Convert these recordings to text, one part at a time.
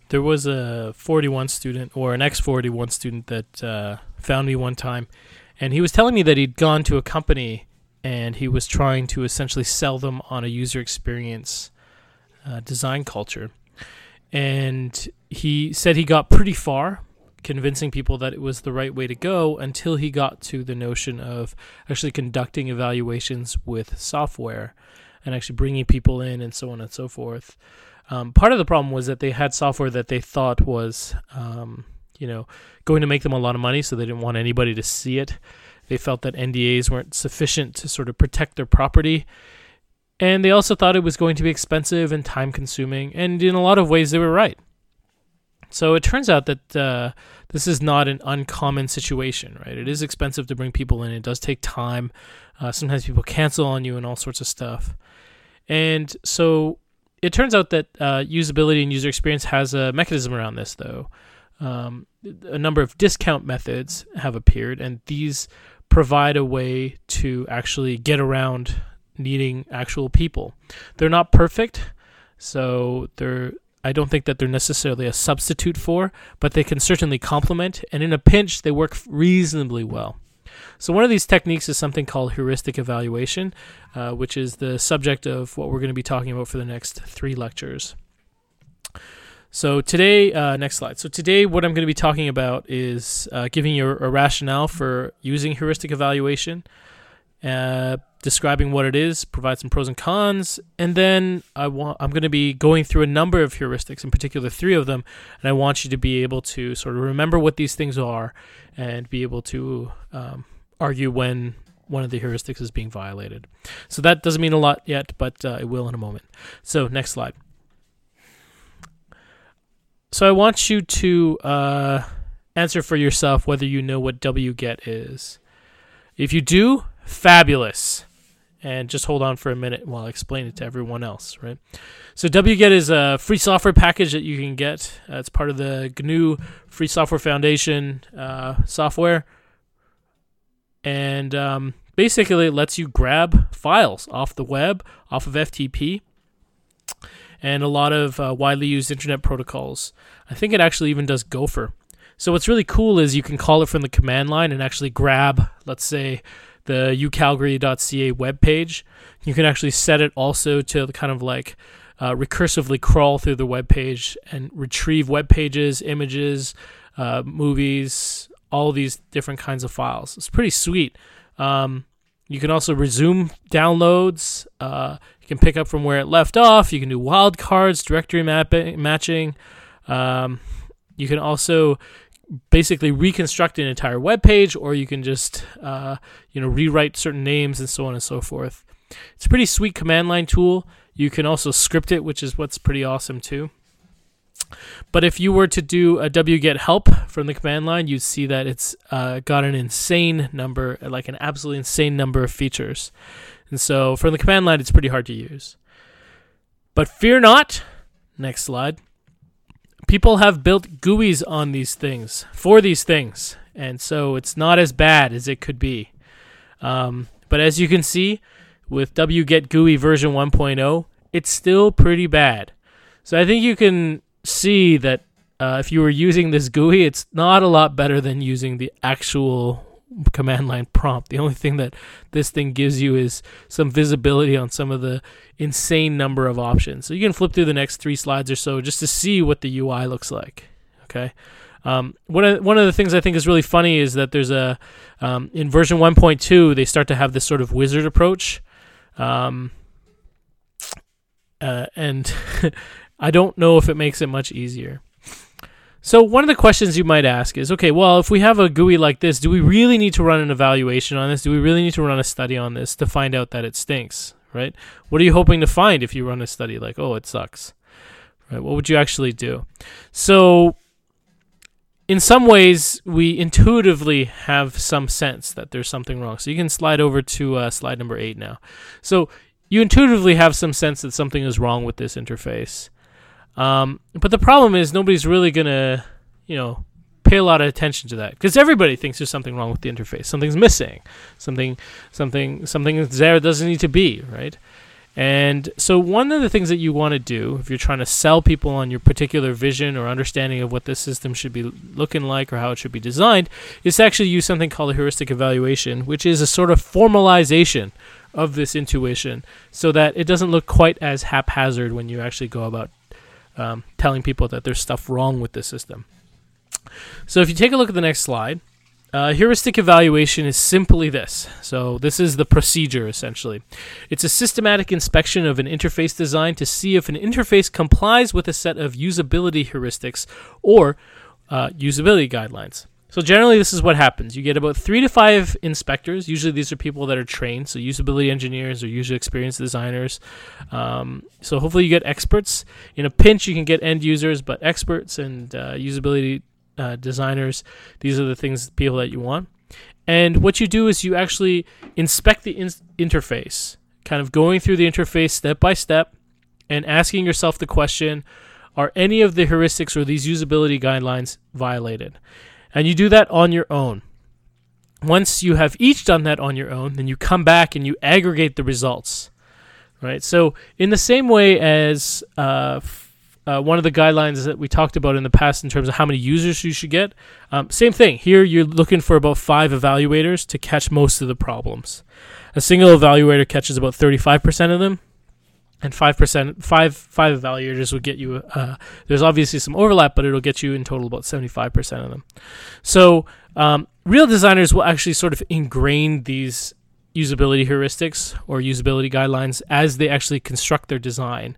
There was a 41 student or an ex-41 student that found me one time, and he was telling me that he'd gone to a company and he was trying to essentially sell them on a user experience design culture. And he said he got pretty far convincing people that it was the right way to go until he got to the notion of actually conducting evaluations with software and actually bringing people in and so on and so forth. Part of the problem was that they had software that they thought was, going to make them a lot of money, so they didn't want anybody to see it. They felt that NDAs weren't sufficient to sort of protect their property. And they also thought it was going to be expensive and time-consuming, and in a lot of ways they were right. So it turns out that this is not an uncommon situation, right? It is expensive to bring people in. It does take time. Sometimes people cancel on you and all sorts of stuff. And so it turns out that usability and user experience has a mechanism around this, though. A number of discount methods have appeared, and these provide a way to actually get around needing actual people. They're not perfect, so I don't think that they're necessarily a substitute for, but they can certainly complement, and in a pinch, they work reasonably well. So one of these techniques is something called heuristic evaluation, which is the subject of what we're going to be talking about for the next 3 lectures. So today, next slide. So today what I'm going to be talking about is giving you a rationale for using heuristic evaluation, describing what it is, provide some pros and cons, and then I'm going to be going through a number of heuristics, in particular 3 of them, and I want you to be able to sort of remember what these things are and be able to argue when one of the heuristics is being violated. So that doesn't mean a lot yet, but it will in a moment. So next slide. So I want you to answer for yourself whether you know what wget is. If you do, fabulous. And just hold on for a minute while I explain it to everyone else, right? So wget is a free software package that you can get. It's part of the GNU Free Software Foundation software. And basically it lets you grab files off the web, off of FTP, and a lot of widely used internet protocols. I think it actually even does Gopher. So what's really cool is you can call it from the command line and actually grab, let's say, the ucalgary.ca webpage. You can actually set it also to kind of like recursively crawl through the web page and retrieve web pages, images, movies, all these different kinds of files. It's pretty sweet. You can also resume downloads. You can pick up from where it left off. You can do wildcards, directory matching. You can also basically reconstruct an entire web page, or you can just rewrite certain names and so on and so forth. It's a pretty sweet command line tool. You can also script it, which is what's pretty awesome too. But if you were to do a wget help from the command line, you'd see that it's got an insane number, like an absolutely insane number of features. And so from the command line, it's pretty hard to use. But fear not. Next slide. People have built GUIs on these things, for these things, and so it's not as bad as it could be. But as you can see, with wget GUI version 1.0, it's still pretty bad. So I think you can see that if you were using this GUI, it's not a lot better than using the actual command line prompt. The only thing that this thing gives you is some visibility on some of the insane number of options. So you can flip through the next 3 slides or so just to see what the UI looks like. Okay. One of the things I think is really funny is that there's in version 1.2 they start to have this sort of wizard approach, and I don't know if it makes it much easier. So one of the questions you might ask is, okay, well, if we have a GUI like this, do we really need to run an evaluation on this? Do we really need to run a study on this to find out that it stinks, right? What are you hoping to find if you run a study like, oh, it sucks, right? What would you actually do? So in some ways, we intuitively have some sense that there's something wrong. So you can slide over to slide number 8 now. So you intuitively have some sense that something is wrong with this interface. But the problem is nobody's really going to, pay a lot of attention to that because everybody thinks there's something wrong with the interface. Something's missing. Something is there that doesn't need to be, right? And so one of the things that you want to do if you're trying to sell people on your particular vision or understanding of what this system should be looking like or how it should be designed is to actually use something called a heuristic evaluation, which is a sort of formalization of this intuition so that it doesn't look quite as haphazard when you actually go about telling people that there's stuff wrong with the system. So if you take a look at the next slide, heuristic evaluation is simply this. So this is the procedure, essentially. It's a systematic inspection of an interface design to see if an interface complies with a set of usability heuristics or usability guidelines. So generally, this is what happens. You get about 3 to 5 inspectors. Usually these are people that are trained, so usability engineers or user experience designers. So hopefully you get experts. In a pinch, you can get end users, but experts and usability designers, these are the people that you want. And what you do is you actually inspect the interface, kind of going through the interface step by step and asking yourself the question, are any of the heuristics or these usability guidelines violated? And you do that on your own. Once you have each done that on your own, then you come back and you aggregate the results, right? So in the same way as one of the guidelines that we talked about in the past in terms of how many users you should get, same thing. Here you're looking for about 5 evaluators to catch most of the problems. A single evaluator catches about 35% of them, and 5 evaluators would get you, there's obviously some overlap, but it'll get you in total about 75% of them. So real designers will actually sort of ingrain these usability heuristics or usability guidelines as they actually construct their design.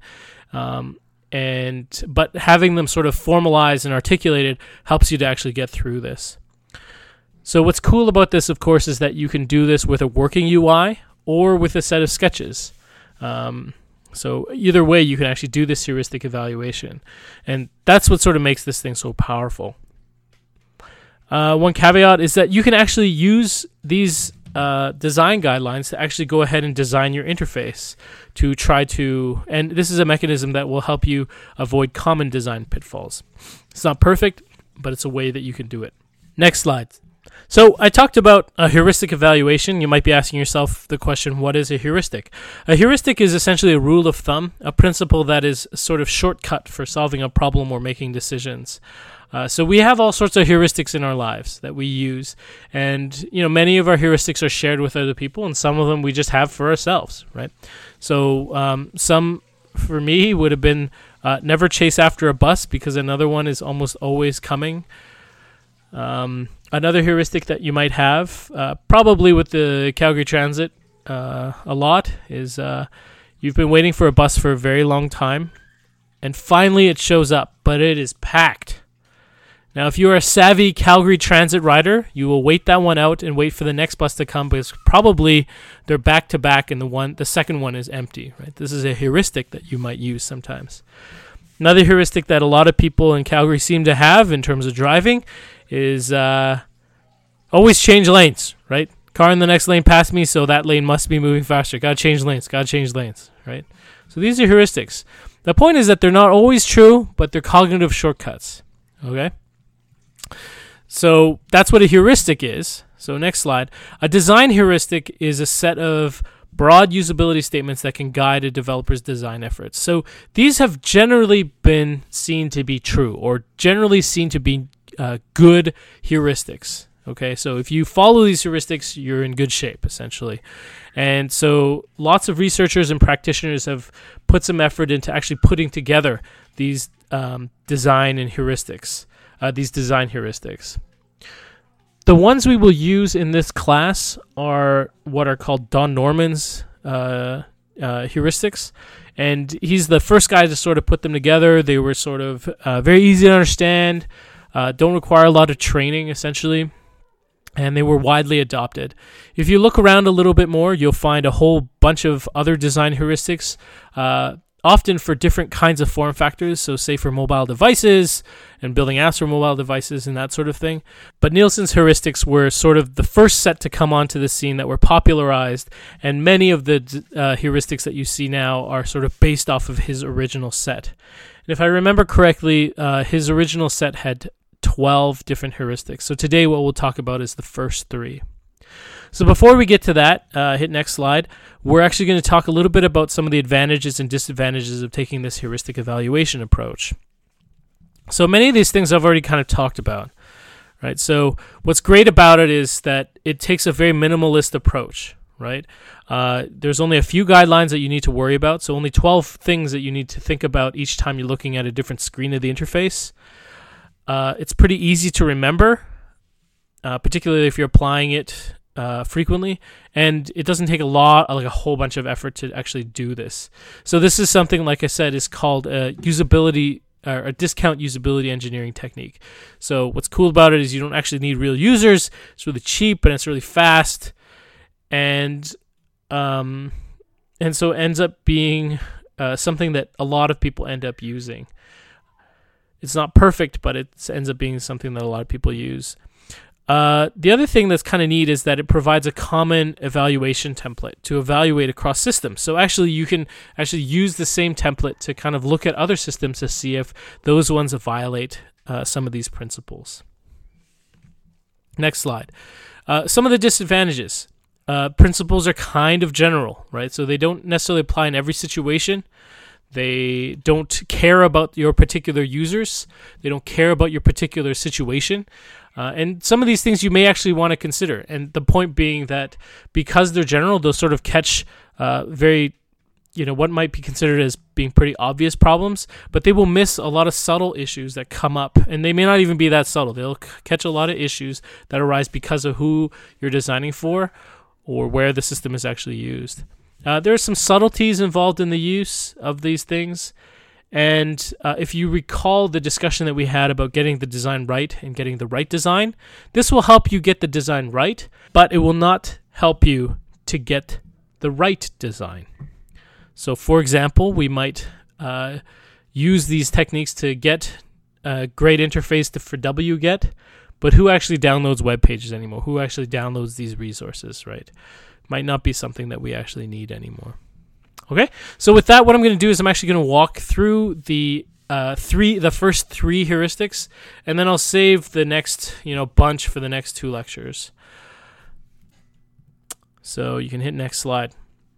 But having them sort of formalized and articulated helps you to actually get through this. So what's cool about this, of course, is that you can do this with a working UI or with a set of sketches. So either way, you can actually do this heuristic evaluation. And that's what sort of makes this thing so powerful. One caveat is that you can actually use these design guidelines to actually go ahead and design your interface to try to, and this is a mechanism that will help you avoid common design pitfalls. It's not perfect, but it's a way that you can do it. Next slide. So I talked about a heuristic evaluation. You might be asking yourself the question, what is a heuristic? A heuristic is essentially a rule of thumb, a principle that is a sort of shortcut for solving a problem or making decisions. So we have all sorts of heuristics in our lives that we use, and many of our heuristics are shared with other people, and some of them we just have for ourselves, right? So some for me would have been never chase after a bus because another one is almost always coming. Another heuristic that you might have, probably with the Calgary Transit a lot, is you've been waiting for a bus for a very long time, and finally it shows up, but it is packed. Now, if you are a savvy Calgary Transit rider, you will wait that one out and wait for the next bus to come because probably they're back-to-back and the second one is empty, right? This is a heuristic that you might use sometimes. Another heuristic that a lot of people in Calgary seem to have in terms of driving is always change lanes, right? Car in the next lane passed me, so that lane must be moving faster. Gotta change lanes, right? So these are heuristics. The point is that they're not always true, but they're cognitive shortcuts, okay? So that's what a heuristic is. So next slide. A design heuristic is a set of broad usability statements that can guide a developer's design efforts. So these have generally been seen to be true or generally seen to be good heuristics. Okay, so if you follow these heuristics, you're in good shape, essentially. And so lots of researchers and practitioners have put some effort into actually putting together these design heuristics. The ones we will use in this class are what are called Don Norman's heuristics. And he's the first guy to sort of put them together. They were sort of very easy to understand, don't require a lot of training, essentially. And they were widely adopted. If you look around a little bit more, you'll find a whole bunch of other design heuristics, often for different kinds of form factors. So say for mobile devices and building apps for mobile devices and that sort of thing. But Nielsen's heuristics were sort of the first set to come onto the scene that were popularized. And many of the heuristics that you see now are sort of based off of his original set. And if I remember correctly, his original set had 12 different heuristics. So today what we'll talk about is the first 3. So before we get to that, hit next slide, we're actually going to talk a little bit about some of the advantages and disadvantages of taking this heuristic evaluation approach. So many of these things I've already kind of talked about, right? So what's great about it is that it takes a very minimalist approach, right? There's only a few guidelines that you need to worry about, so only 12 things that you need to think about each time you're looking at a different screen of the interface. It's pretty easy to remember, particularly if you're applying it frequently, and it doesn't take a whole bunch of effort to actually do this. So this is something, like I said, is called usability or a discount usability engineering technique. So what's cool about it is you don't actually need real users. It's really cheap and it's really fast, and so it ends up being something that a lot of people end up using. It's not perfect, but it ends up being something that a lot of people use. The other thing that's kind of neat is that it provides a common evaluation template to evaluate across systems. So actually, you can actually use the same template to kind of look at other systems to see if those ones violate some of these principles. Next slide. Some of the disadvantages. Principles are kind of general, right? So they don't necessarily apply in every situation. They don't care about your particular users. They don't care about your particular situation. And some of these things you may actually want to consider. And the point being that because they're general, they'll sort of catch what might be considered as being pretty obvious problems, but they will miss a lot of subtle issues that come up. And they may not even be that subtle. They'll catch a lot of issues that arise because of who you're designing for or where the system is actually used. There are some subtleties involved in the use of these things. And if you recall the discussion that we had about getting the design right and getting the right design, this will help you get the design right, but it will not help you to get the right design. So, for example, we might use these techniques to get a great interface for wget, but who actually downloads web pages anymore? Who actually downloads these resources, right? Might not be something that we actually need anymore. Okay, so with that, what I'm going to do is I'm actually going to walk through the first three heuristics, and then I'll save the next bunch for the next 2 lectures. So you can hit next slide.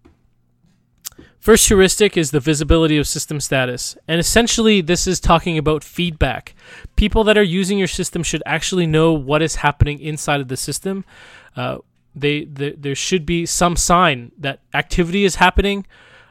First heuristic is the visibility of system status, and essentially this is talking about feedback. People that are using your system should actually know what is happening inside of the system. There should be some sign that activity is happening.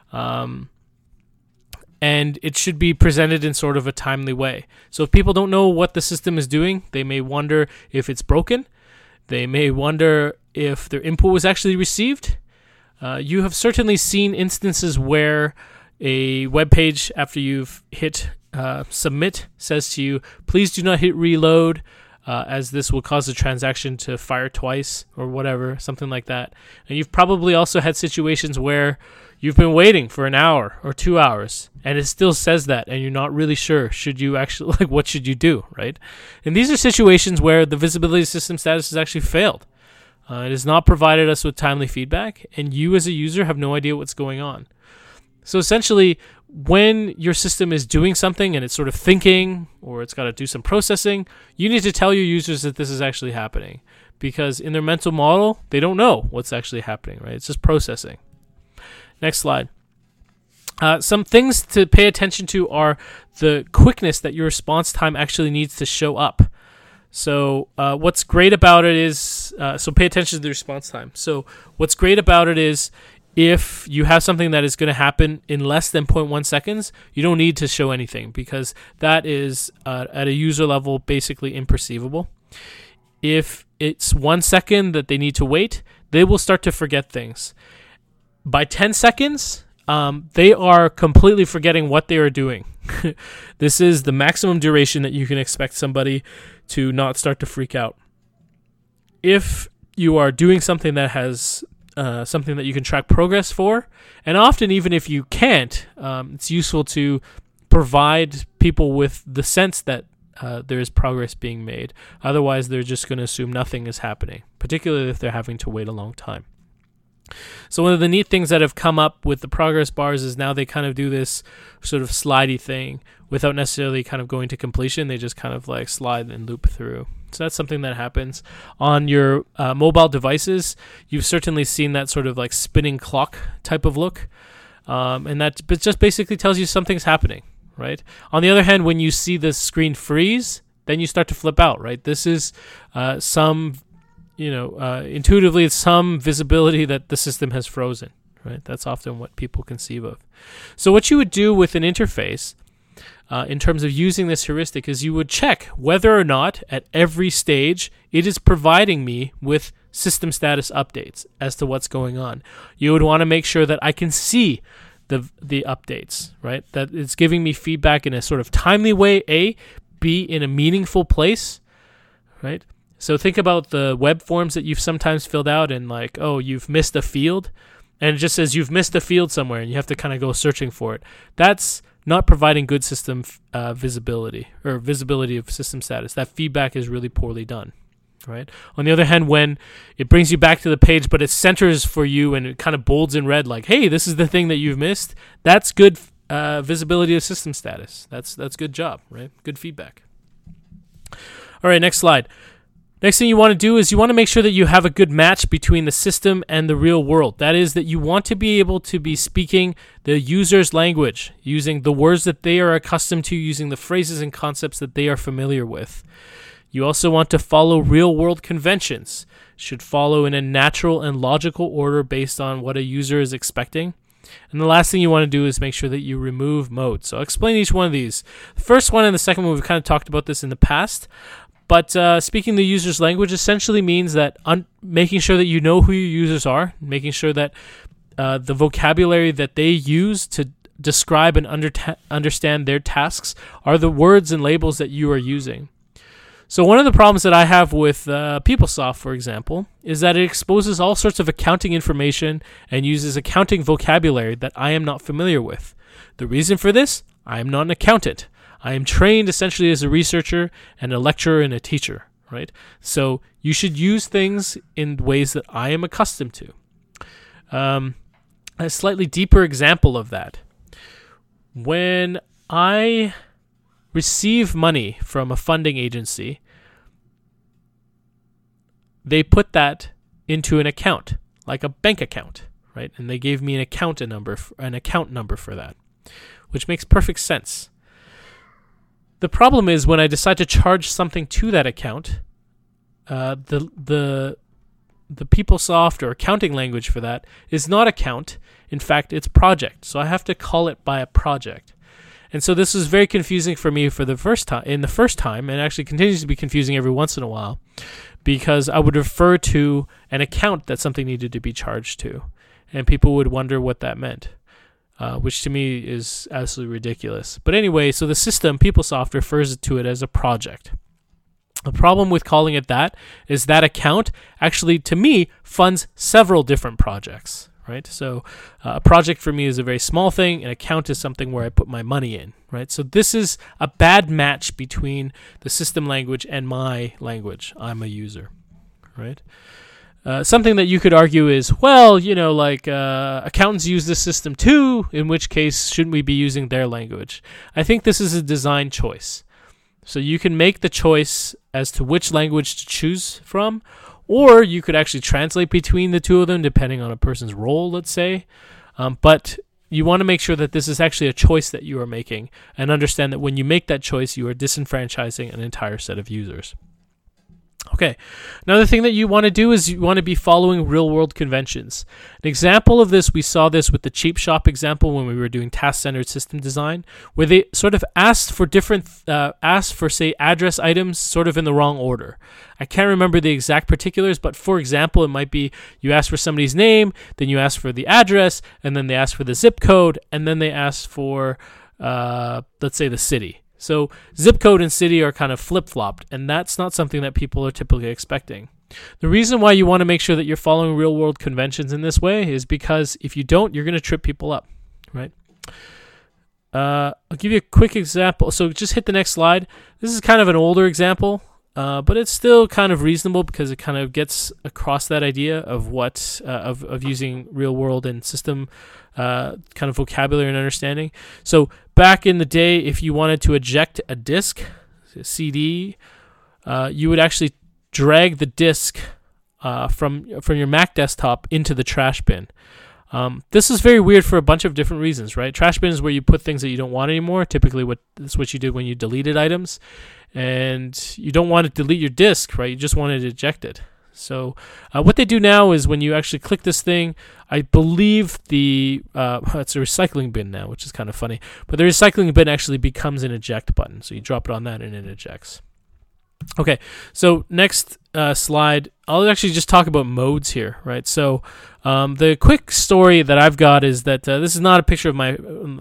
And it should be presented in sort of a timely way. So if people don't know what the system is doing, they may wonder if it's broken. They may wonder if their input was actually received. You have certainly seen instances where a web page, after you've hit submit, says to you, please do not hit reload, as this will cause the transaction to fire twice or whatever, something like that. And you've probably also had situations where you've been waiting for an hour or 2 hours, and it still says that, and you're not really sure, should you actually, what should you do, right? And these are situations where the visibility system status has actually failed. It has not provided us with timely feedback, and you as a user have no idea what's going on. So essentially, when your system is doing something and it's sort of thinking, or it's got to do some processing, you need to tell your users that this is actually happening, because in their mental model, they don't know what's actually happening, right? It's just processing. Next slide. Some things to pay attention to are the quickness that your response time actually needs to show up. So what's great about it is, so pay attention to the response time. So what's great about it is if you have something that is going to happen in less than 0.1 seconds, you don't need to show anything because that is at a user level basically imperceivable. If it's 1 second that they need to wait, they will start to forget things. By 10 seconds, they are completely forgetting what they are doing. This is the maximum duration that you can expect somebody to not start to freak out. If you are doing something that has something that you can track progress for, and often even if you can't, it's useful to provide people with the sense that there is progress being made. Otherwise, they're just going to assume nothing is happening, particularly if they're having to wait a long time. So one of the neat things that have come up with the progress bars is now they kind of do this sort of slidey thing without necessarily kind of going to completion. They just kind of like slide and loop through. So that's something that happens on your mobile devices. You've certainly seen that sort of like spinning clock type of look. And that just basically tells you something's happening, right? On the other hand, when you see the screen freeze, then you start to flip out, right? This is intuitively it's some visibility that the system has frozen, right? That's often what people conceive of. So what you would do with an interface in terms of using this heuristic is you would check whether or not at every stage it is providing me with system status updates as to what's going on. You would want to make sure that I can see the updates, right? That it's giving me feedback in a sort of timely way, A, B, in a meaningful place, right? So think about the web forms that you've sometimes filled out and like, oh, you've missed a field, and it just says you've missed a field somewhere and you have to kind of go searching for it. That's not providing good system visibility or visibility of system status. That feedback is really poorly done, right? On the other hand, when it brings you back to the page, but it centers for you and it kind of bolds in red like, hey, this is the thing that you've missed, that's good visibility of system status. That's good job, right? Good feedback. All right, next slide. Next thing you want to do is you want to make sure that you have a good match between the system and the real world. That is that you want to be able to be speaking the user's language, using the words that they are accustomed to, using the phrases and concepts that they are familiar with. You also want to follow real-world conventions. Should follow in a natural and logical order based on what a user is expecting. And the last thing you want to do is make sure that you remove modes. So I'll explain each one of these. The first one and the second one, we've kind of talked about this in the past. But speaking the user's language essentially means that making sure that you know who your users are, making sure that the vocabulary that they use to describe and understand their tasks are the words and labels that you are using. So one of the problems that I have with PeopleSoft, for example, is that it exposes all sorts of accounting information and uses accounting vocabulary that I am not familiar with. The reason for this? I am not an accountant. I am trained essentially as a researcher and a lecturer and a teacher, right? So you should use things in ways that I am accustomed to. A slightly deeper example of that. When I receive money from a funding agency, they put that into an account, like a bank account, right? And they gave me an account number for that, which makes perfect sense. The problem is when I decide to charge something to that account, the PeopleSoft or accounting language for that is not account. In fact, it's project. So I have to call it by a project. And so this was very confusing for me for the first time, and actually continues to be confusing every once in a while, because I would refer to an account that something needed to be charged to, and people would wonder what that meant. Which to me is absolutely ridiculous. But anyway, so the system, PeopleSoft, refers to it as a project. The problem with calling it that is that account actually, to me, funds several different projects, right? So a project for me is a very small thing. An account is something where I put my money in, right? So this is a bad match between the system language and my language. I'm a user, right? Something that you could argue is, well, accountants use this system too, in which case shouldn't we be using their language? I think this is a design choice. So you can make the choice as to which language to choose from, or you could actually translate between the two of them depending on a person's role, let's say. But you want to make sure that this is actually a choice that you are making, and understand that when you make that choice, you are disenfranchising an entire set of users. Okay, another thing that you want to do is you want to be following real-world conventions. An example of this, we saw this with the Cheap Shop example when we were doing task-centered system design, where they sort of asked for say, address items sort of in the wrong order. I can't remember the exact particulars, but for example, it might be you ask for somebody's name, then you ask for the address, and then they ask for the zip code, and then they ask for, let's say, the city. So zip code and city are kind of flip-flopped, and that's not something that people are typically expecting. The reason why you want to make sure that you're following real-world conventions in this way is because if you don't, you're going to trip people up, right? I'll give you a quick example. So just hit the next slide. This is kind of an older example. but it's still kind of reasonable because it kind of gets across that idea of what of using real world and system kind of vocabulary and understanding. So back in the day, if you wanted to eject a disk, a CD, you would actually drag the disk from your Mac desktop into the trash bin. This is very weird for a bunch of different reasons, right? Trash bin is where you put things that you don't want anymore. Typically, that's what you did when you deleted items, and you don't want to delete your disk, right? You just want to eject it. So what they do now is when you actually click this thing, I believe it's a recycling bin now, which is kind of funny. But the recycling bin actually becomes an eject button. So you drop it on that and it ejects. Okay, so next slide, I'll actually just talk about modes here, right? So the quick story that I've got is that this is not a picture of my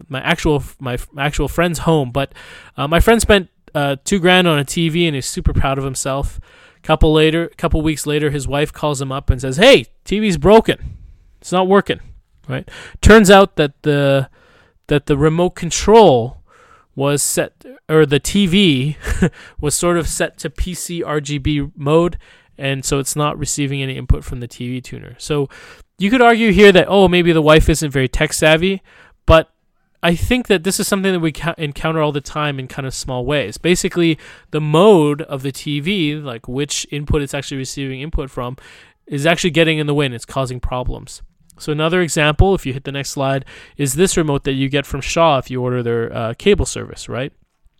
actual friend's home, but my friend spent $2,000 on a TV and he's super proud of himself. Couple weeks later, his wife calls him up and says, "Hey, TV's broken. It's not working." Right? Turns out that the remote control was set, or the TV was sort of set to PC RGB mode, and so it's not receiving any input from the TV tuner. So you could argue here that, maybe the wife isn't very tech savvy, but I think that this is something that we encounter all the time in kind of small ways. Basically, the mode of the TV, like which input it's actually receiving input from, is actually getting in the way and it's causing problems. So another example, if you hit the next slide, is this remote that you get from Shaw if you order their cable service, right?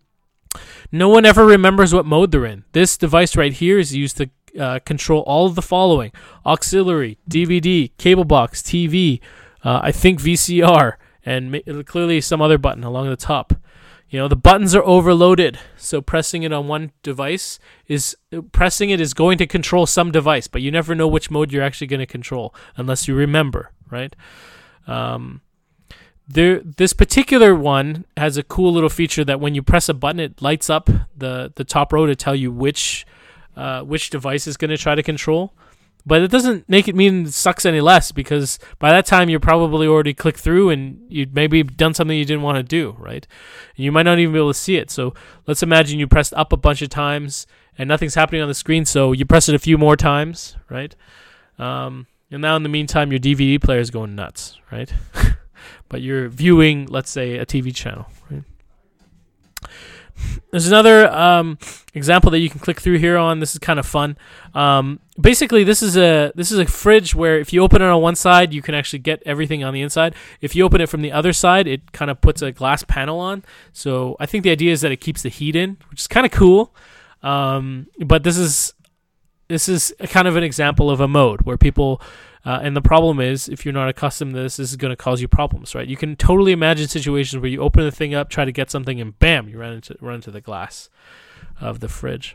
No one ever remembers what mode they're in. This device right here is used to control all of the following: auxiliary, DVD, cable box, TV, I think VCR, and clearly some other button along the top. The buttons are overloaded, so pressing it on one device is going to control some device, but you never know which mode you're actually going to control unless you remember, right? This particular one has a cool little feature that when you press a button, it lights up the top row to tell you which device is going to try to control. But it doesn't make it mean it sucks any less, because by that time you're probably already clicked through and you'd maybe done something you didn't want to do, right? And you might not even be able to see it. So let's imagine you pressed up a bunch of times and nothing's happening on the screen, so you press it a few more times, right? And now in the meantime, your DVD player is going nuts, right? But you're viewing, let's say, a TV channel, right? There's another example that you can click through here on. This is kind of fun. Basically, this is a fridge where if you open it on one side, you can actually get everything on the inside. If you open it from the other side, it kind of puts a glass panel on. So I think the idea is that it keeps the heat in, which is kind of cool. But this is kind of an example of a mode where people. And the problem is, if you're not accustomed to this is going to cause you problems, right? You can totally imagine situations where you open the thing up, try to get something, and bam, you run into the glass of the fridge.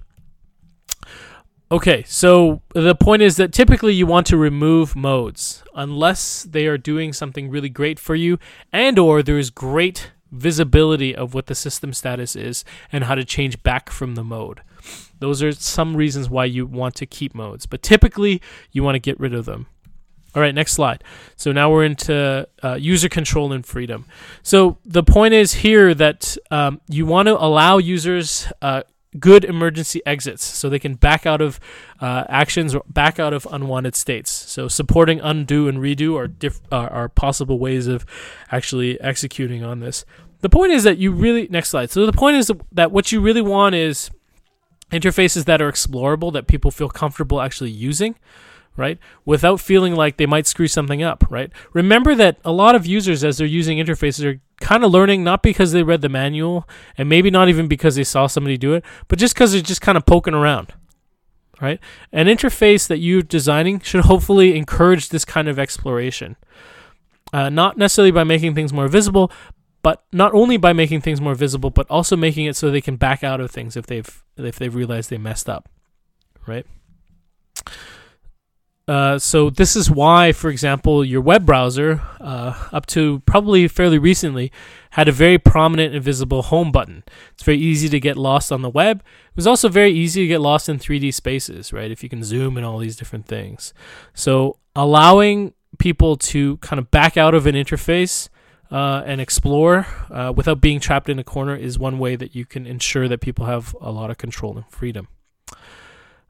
Okay, so the point is that typically you want to remove modes unless they are doing something really great for you, and or there is great visibility of what the system status is and how to change back from the mode. Those are some reasons why you want to keep modes, but typically you want to get rid of them. All right, next slide. So now we're into user control and freedom. So the point is here that you want to allow users good emergency exits so they can back out of actions or back out of unwanted states. So supporting undo and redo are possible ways of actually executing on this. The point is that next slide. So the point is that what you really want is interfaces that are explorable, that people feel comfortable actually using, right? Without feeling like they might screw something up, right? Remember that a lot of users, as they're using interfaces, are kind of learning not because they read the manual and maybe not even because they saw somebody do it, but just because they're just kind of poking around, right? An interface that you're designing should hopefully encourage this kind of exploration. Not necessarily by making things more visible, but not only by making things more visible, but also making it so they can back out of things if they've realized they messed up, right? So this is why, for example, your web browser, up to probably fairly recently, had a very prominent and visible home button. It's very easy to get lost on the web. It was also very easy to get lost in 3D spaces, right? If you can zoom and all these different things. So allowing people to kind of back out of an interface and explore without being trapped in a corner is one way that you can ensure that people have a lot of control and freedom.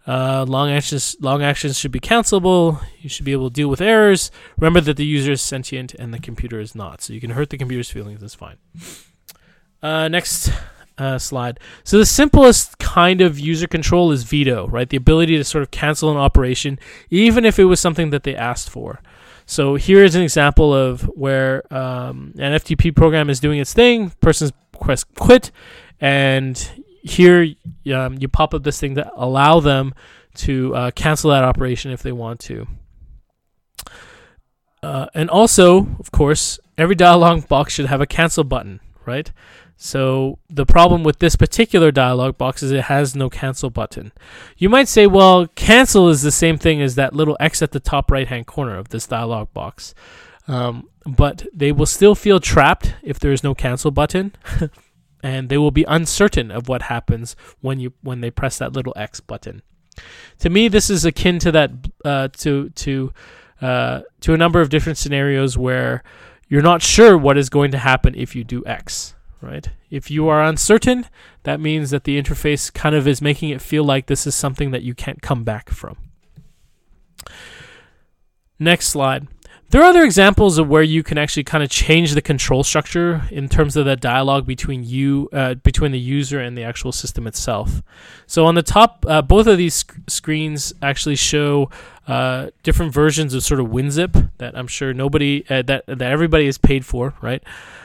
Long actions should be cancelable. You should be able to deal with errors. Remember that the user is sentient and the computer is not. So you can hurt the computer's feelings. That's fine. Next slide. So the simplest kind of user control is veto, right? The ability to sort of cancel an operation, even if it was something that they asked for. So here is an example of where an FTP program is doing its thing. Person's press quit, and here you pop up this thing that allow them to cancel that operation if they want to. And also, of course, every dialog box should have a cancel button, right? So the problem with this particular dialog box is it has no cancel button. You might say, well, cancel is the same thing as that little X at the top right-hand corner of this dialog box. But they will still feel trapped if there is no cancel button. And they will be uncertain of what happens when they press that little X button. To me, this is akin to that to a number of different scenarios where you're not sure what is going to happen if you do X. Right? If you are uncertain, that means that the interface kind of is making it feel like this is something that you can't come back from. Next slide. There are other examples of where you can actually kind of change the control structure in terms of the dialogue between between the user and the actual system itself. So on the top, both of these screens actually show different versions of sort of WinZip that I'm sure that everybody is paid for, right?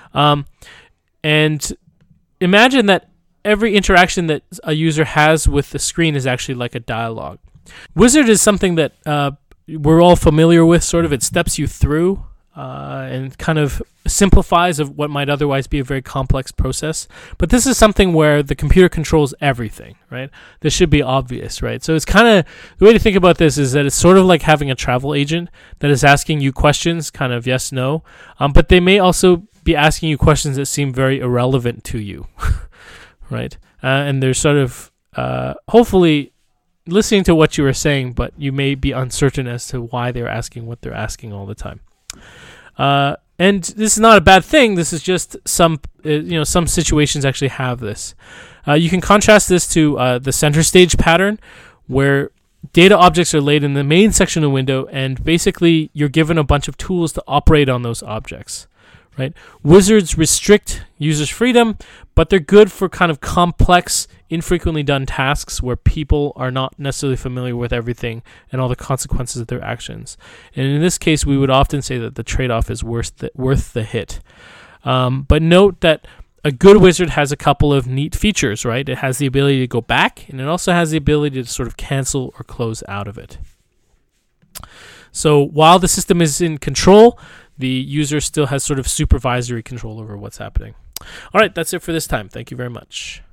And imagine that every interaction that a user has with the screen is actually like a dialogue. Wizard is something that we're all familiar with, sort of. It steps you through and kind of simplifies of what might otherwise be a very complex process. But this is something where the computer controls everything, right? This should be obvious, right? So it's kind of, the way to think about this is that it's sort of like having a travel agent that is asking you questions, kind of yes, no. But they may also be asking you questions that seem very irrelevant to you, right? And they're sort of hopefully listening to what you were saying, but you may be uncertain as to why they're asking what they're asking all the time. And this is not a bad thing. This is just some situations actually have this. You can contrast this to the center stage pattern, where data objects are laid in the main section of the window, and basically you're given a bunch of tools to operate on those objects. Right? Wizards restrict users' freedom, but they're good for kind of complex, infrequently done tasks where people are not necessarily familiar with everything and all the consequences of their actions. And in this case, we would often say that the trade-off is worth the hit. But note that a good wizard has a couple of neat features, right? It has the ability to go back, and it also has the ability to sort of cancel or close out of it. So while the system is in control, the user still has sort of supervisory control over what's happening. All right, that's it for this time. Thank you very much.